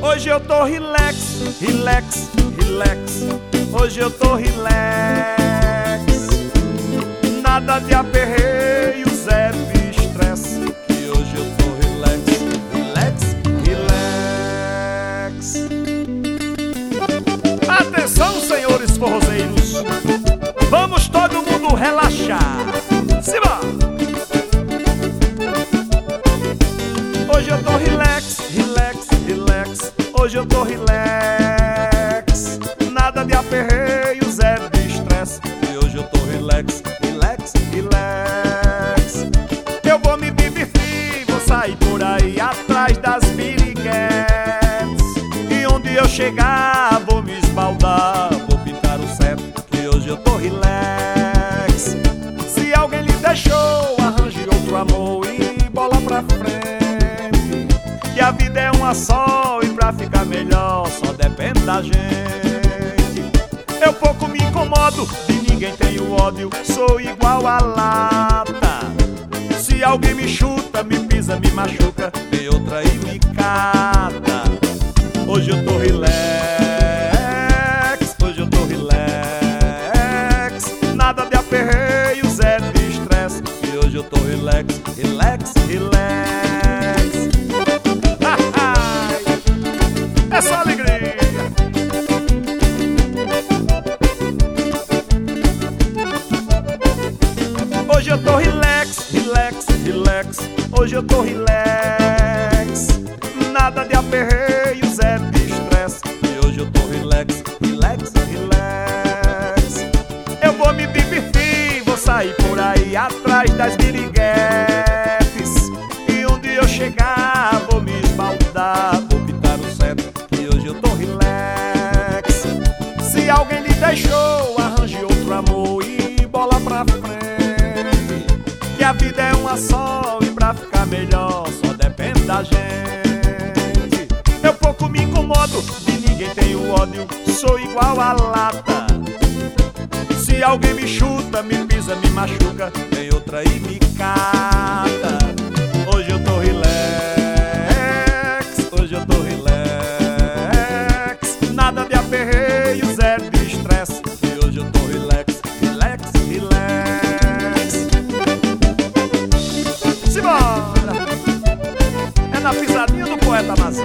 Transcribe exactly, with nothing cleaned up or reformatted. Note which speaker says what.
Speaker 1: Hoje eu tô relax, relax, relax. Hoje eu tô relax. Nada de aperreio, zero de estresse. Que hoje eu tô relax, relax, relax. Atenção, senhores forrozeiros, vamos todo mundo relaxar. Simbora! Hoje eu tô relax, relax, relax. Hoje eu tô relax. Nada de aperreio, zero de estresse. E hoje eu tô relax, relax, relax. Eu vou me divertir, vou sair por aí atrás das biriguetes. E onde eu chegar, vou me esbaldar, vou pintar o certo. Que hoje eu tô relax. Se alguém lhe deixou, arranje outro amor e bola pra frente. Que a vida é uma só e pra ficar melhor só depende da gente. Eu pouco me incomodo, de ninguém tenho ódio, sou igual a lata. Se alguém me chuta, me pisa, me machuca, tem outra e me cata. Hoje eu tô relax, hoje eu tô relax. Nada de aperreio, zero de estresse. E hoje eu tô relax, relax, relax. É só alegria. Hoje eu tô relax, relax, relax. Hoje eu tô relax. Nada de aperreio, zero de estresse. E hoje eu tô relax, relax, relax. Eu vou me divertir, vou sair por aí atrás das biriguetes. E onde eu chegar, vou me esbaldar, vou pintar o certo. Que hoje eu tô relax. Se alguém lhe deixou, arranje outro amor e bola pra frente. Que a vida é uma só e pra ficar melhor só depende da gente. Eu pouco me incomodo, de ninguém tenho ódio, sou igual a lata. Se alguém me chuta, me pisa, me machuca, tem outra e me cata. Hoje eu tô relax, hoje eu tô relax. Nada de aperreio, zero de estresse. E hoje eu tô relax, relax, relax. Simbora! É na pisadinha do poeta Mazé.